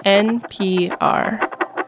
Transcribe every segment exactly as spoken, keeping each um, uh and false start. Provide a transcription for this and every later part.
N P R.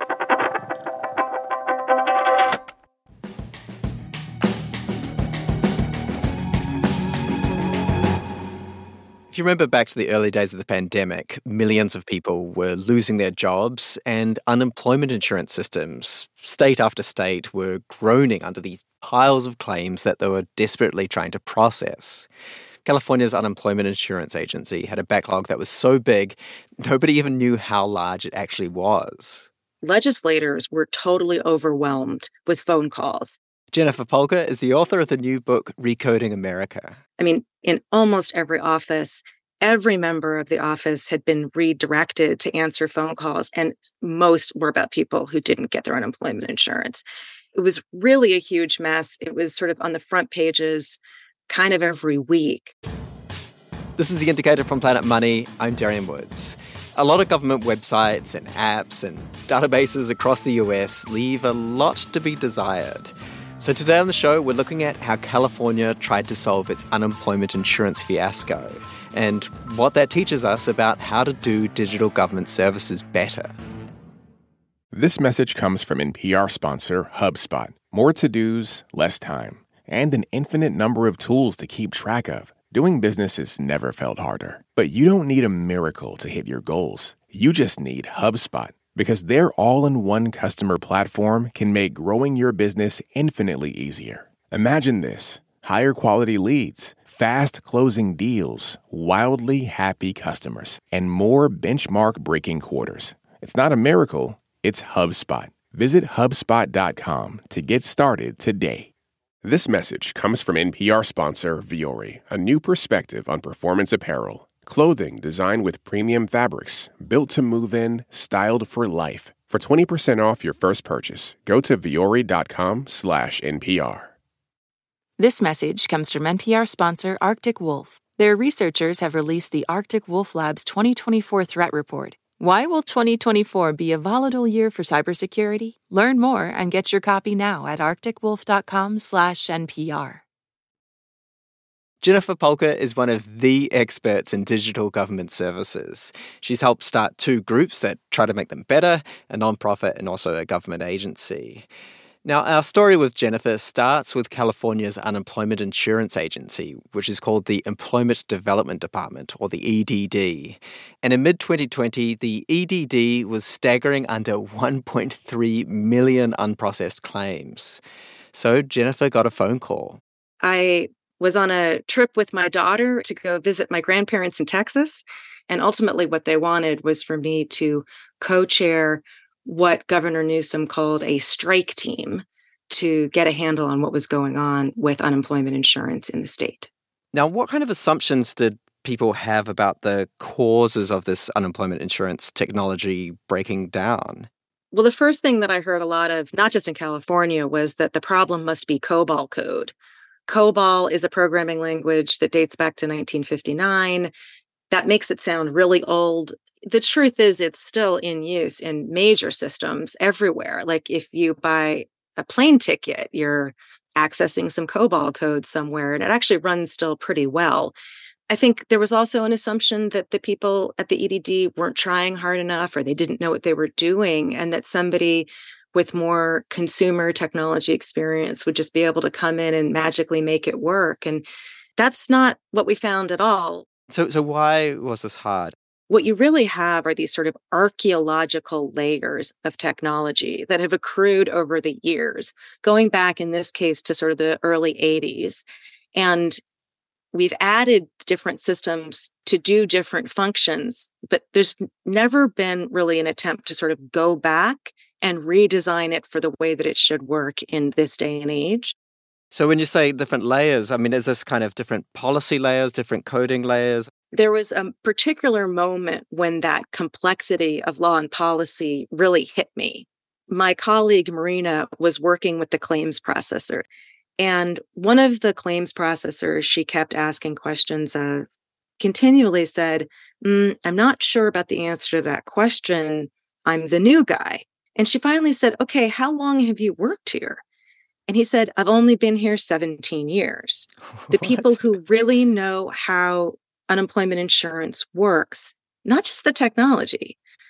If you remember back to the early days of the pandemic, millions of people were losing their jobs and unemployment insurance systems, state after state, were groaning under these piles of claims that they were desperately trying to process. California's Unemployment Insurance Agency had a backlog that was so big, nobody even knew how large it actually was. Legislators were totally overwhelmed with phone calls. Jennifer Polker is the author of the new book, Recoding America. I mean, in almost every office, every member of the office had been redirected to answer phone calls, and most were about people who didn't get their unemployment insurance. It was really a huge mess. It was sort of on the front pages kind of every week. This is The Indicator from Planet Money. I'm Darian Woods. A lot of government websites and apps and databases across the U S leave a lot to be desired. So today on the show, we're looking at how California tried to solve its unemployment insurance fiasco and what that teaches us about how to do digital government services better. This message comes from N P R sponsor HubSpot. More to-dos, less time, and an infinite number of tools to keep track of. Doing business has never felt harder. But you don't need a miracle to hit your goals. You just need HubSpot. Because their all-in-one customer platform can make growing your business infinitely easier. Imagine this: higher quality leads, fast closing deals, wildly happy customers, and more benchmark-breaking quarters. It's not a miracle, it's HubSpot. Visit HubSpot dot com to get started today. This message comes from N P R sponsor Vuori, a new perspective on performance apparel. Clothing designed with premium fabrics, built to move in, styled for life. For twenty percent off your first purchase, go to vuori dot com slash N P R. This message comes from N P R sponsor Arctic Wolf. Their researchers have released the Arctic Wolf Lab's twenty twenty-four Threat Report. Why will twenty twenty-four be a volatile year for cybersecurity? Learn more and get your copy now at arctic wolf dot com slash N P R. Jennifer Polker is one of the experts in digital government services. She's helped start two groups that try to make them better, a nonprofit and also a government agency. Now, our story with Jennifer starts with California's Unemployment Insurance Agency, which is called the Employment Development Department, or the E D D. And in mid twenty twenty, the E D D was staggering under one point three million unprocessed claims. So Jennifer got a phone call. I was on a trip with my daughter to go visit my grandparents in Texas. And ultimately what they wanted was for me to co-chair what Governor Newsom called a strike team to get a handle on what was going on with unemployment insurance in the state. Now, what kind of assumptions did people have about the causes of this unemployment insurance technology breaking down? Well, the first thing that I heard a lot of, not just in California, was that the problem must be COBOL code. COBOL is a programming language that dates back to nineteen fifty-nine. That makes it sound really old. The truth is it's still in use in major systems everywhere. Like if you buy a plane ticket, you're accessing some COBOL code somewhere, and it actually runs still pretty well. I think there was also an assumption that the people at the E D D weren't trying hard enough, or they didn't know what they were doing, and that somebody with more consumer technology experience would just be able to come in and magically make it work. And that's not what we found at all. So, so why was this hard? What you really have are these sort of archaeological layers of technology that have accrued over the years, going back in this case to sort of the early eighties. And we've added different systems to do different functions, but there's never been really an attempt to sort of go back and redesign it for the way that it should work in this day and age. So when you say different layers, I mean, is this kind of different policy layers, different coding layers? There was a particular moment when that complexity of law and policy really hit me. My colleague, Marina, was working with the claims processor. And one of the claims processors she kept asking questions of continually said, mm, I'm not sure about the answer to that question. I'm the new guy. And she finally said, okay, how long have you worked here? And he said, I've only been here seventeen years. The people who really know how unemployment insurance works, not just the technology,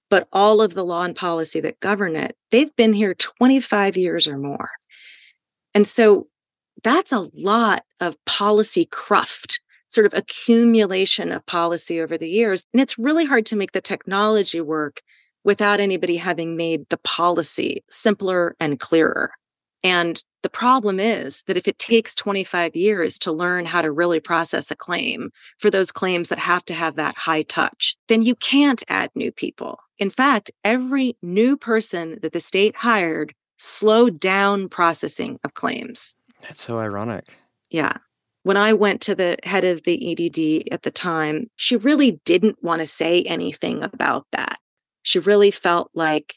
but all of the law and policy that govern it, they've been here twenty-five years or more. And so that's a lot of policy cruft, sort of accumulation of policy over the years. And it's really hard to make the technology work without anybody having made the policy simpler and clearer. And the problem is that if it takes twenty-five years to learn how to really process a claim for those claims that have to have that high touch, then you can't add new people. In fact, every new person that the state hired slowed down processing of claims. That's so ironic. Yeah. When I went to the head of the E D D at the time, she really didn't want to say anything about that. She really felt like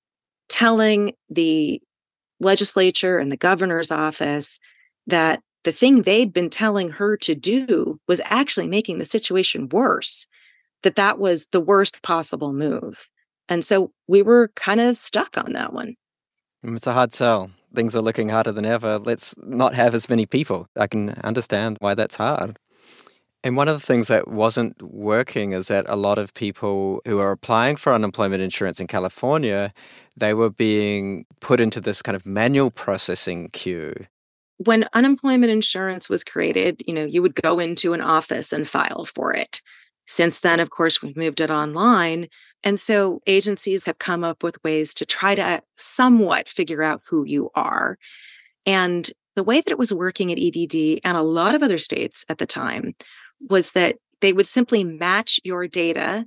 telling the legislature and the governor's office that the thing they'd been telling her to do was actually making the situation worse, that that was the worst possible move. And so we were kind of stuck on that one. It's a hard sell. Things are looking harder than ever. Let's not have as many people. I can understand why that's hard. And one of the things that wasn't working is that a lot of people who are applying for unemployment insurance in California, they were being put into this kind of manual processing queue. When unemployment insurance was created, you know, you would go into an office and file for it. Since then, of course, we've moved it online. And so agencies have come up with ways to try to somewhat figure out who you are. And the way that it was working at E D D and a lot of other states at the time was that they would simply match your data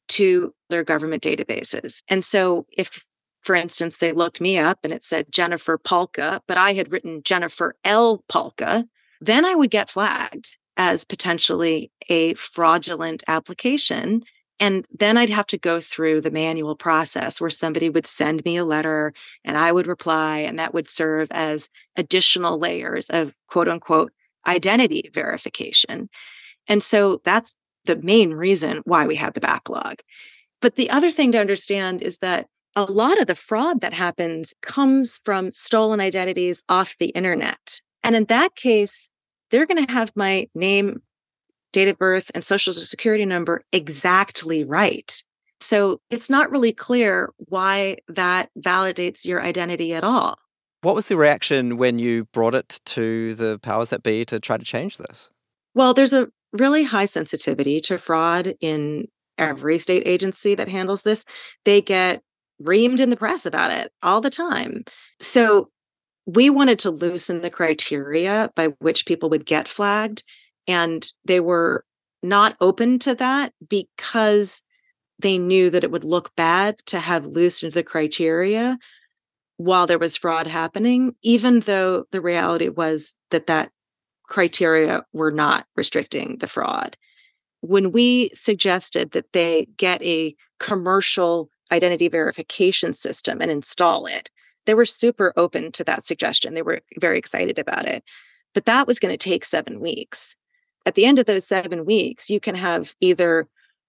to their government databases. And so if, for instance, they looked me up and it said Jennifer Palka, but I had written Jennifer L. Palka, then I would get flagged as potentially a fraudulent application. And then I'd have to go through the manual process where somebody would send me a letter and I would reply, and that would serve as additional layers of quote unquote identity verification. And so that's the main reason why we have the backlog. But the other thing to understand is that a lot of the fraud that happens comes from stolen identities off the internet. And in that case, they're going to have my name, date of birth, and social security number exactly right. So it's not really clear why that validates your identity at all. What was the reaction when you brought it to the powers that be to try to change this? Well, there's a really high sensitivity to fraud in every state agency that handles this. They get reamed in the press about it all the time. So we wanted to loosen the criteria by which people would get flagged. And they were not open to that because they knew that it would look bad to have loosened the criteria while there was fraud happening, even though the reality was that that criteria were not restricting the fraud. When we suggested that they get a commercial identity verification system and install it, they were super open to that suggestion. They were very excited about it. But that was going to take seven weeks. At the end of those seven weeks, you can have either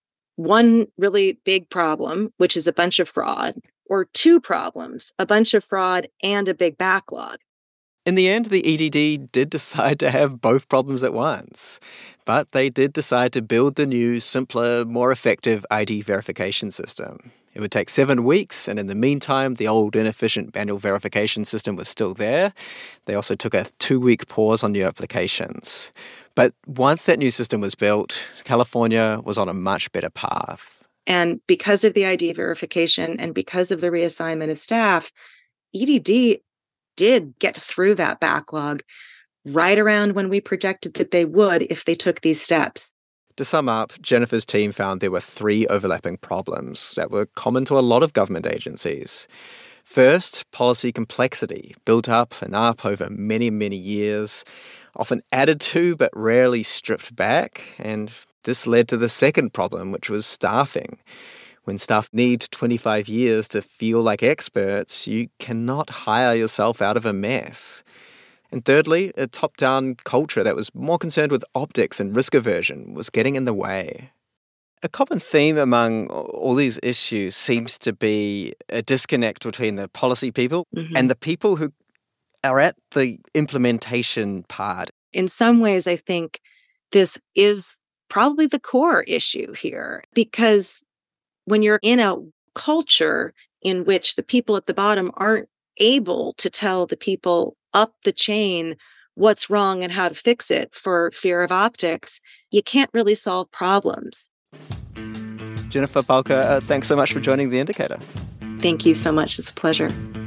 one really big problem, which is a bunch of fraud, or two problems, a bunch of fraud and a big backlog. In the end, the E D D did decide to have both problems at once, but they did decide to build the new, simpler, more effective I D verification system. It would take seven weeks, and in the meantime, the old inefficient manual verification system was still there. They also took a two-week pause on new applications. But once that new system was built, California was on a much better path. And because of the I D verification and because of the reassignment of staff, E D D did get through that backlog right around when we projected that they would if they took these steps. To sum up, Jennifer's team found there were three overlapping problems that were common to a lot of government agencies. First, policy complexity, built up and up over many, many years, often added to but rarely stripped back. And this led to the second problem, which was staffing. When staff need twenty-five years to feel like experts, you cannot hire yourself out of a mess. And thirdly, a top-down culture that was more concerned with optics and risk aversion was getting in the way. A common theme among all these issues seems to be a disconnect between the policy people mm-hmm. and the people who are at the implementation part. In some ways, I think this is probably the core issue here, because when you're in a culture in which the people at the bottom aren't able to tell the people up the chain what's wrong and how to fix it for fear of optics, you can't really solve problems. Jennifer Balke, uh, thanks so much for joining The Indicator. Thank you so much. It's a pleasure.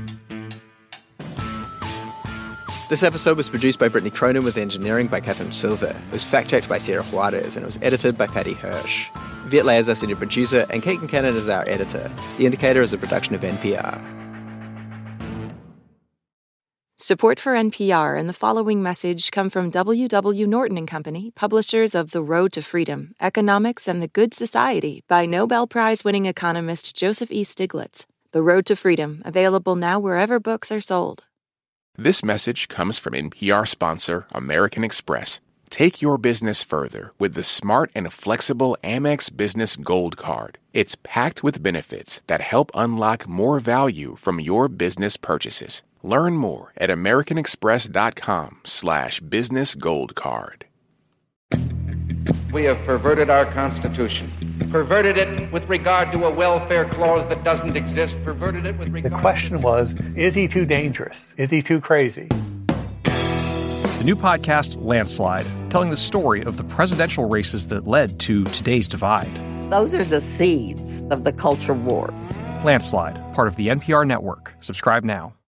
This episode was produced by Brittany Cronin with engineering by Catherine Silva. It was fact-checked by Sarah Juarez, and it was edited by Patty Hirsch. Viet Le is our senior producer, and Kate Kincannon is our editor. The Indicator is a production of N P R. Support for N P R and the following message come from W W. Norton and Company, publishers of The Road to Freedom, Economics and the Good Society by Nobel Prize-winning economist Joseph E. Stiglitz. The Road to Freedom, available now wherever books are sold. This message comes from N P R sponsor American Express. Take your business further with the smart and flexible Amex Business Gold Card. It's packed with benefits that help unlock more value from your business purchases. Learn more at americanexpress.com slash business gold card. We have perverted our Constitution, perverted it with regard to a welfare clause that doesn't exist, perverted it with regard The question was, is he too dangerous? Is he too crazy? The new podcast, Landslide, telling the story of the presidential races that led to today's divide. Those are the seeds of the culture war. Landslide, part of the N P R network. Subscribe now.